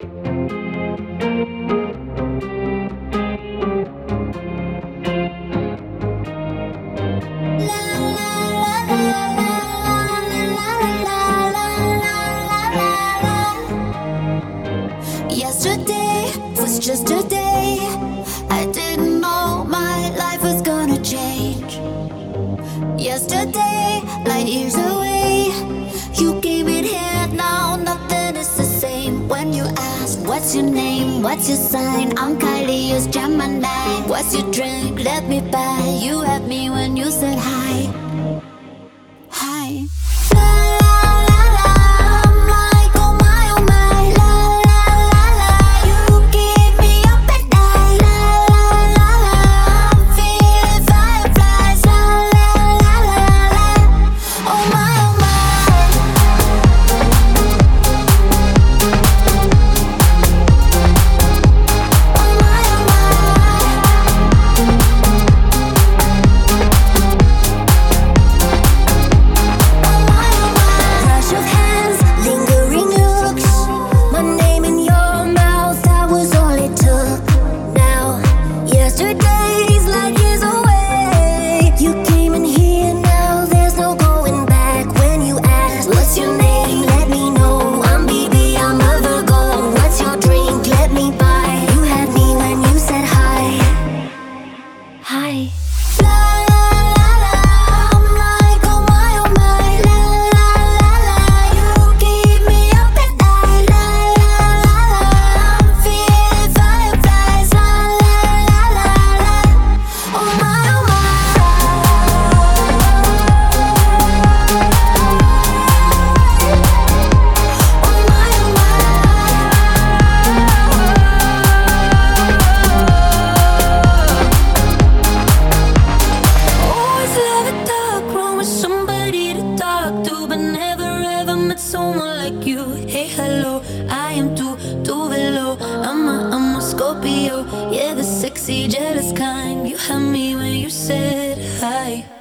Yesterday was just a day. I didn't know my life was gonna change. Yesterday, light years away. You came in here, now nothing is the same. When you ask, what's your name, what's your sign? I'm Kylie, you're Gemini. What's your drink, let me buy. You had me when you said hi. Hi. Someone like you, hey hello, I am too below. I'm a Scorpio, yeah, the sexy jealous kind. You had me when you said hi.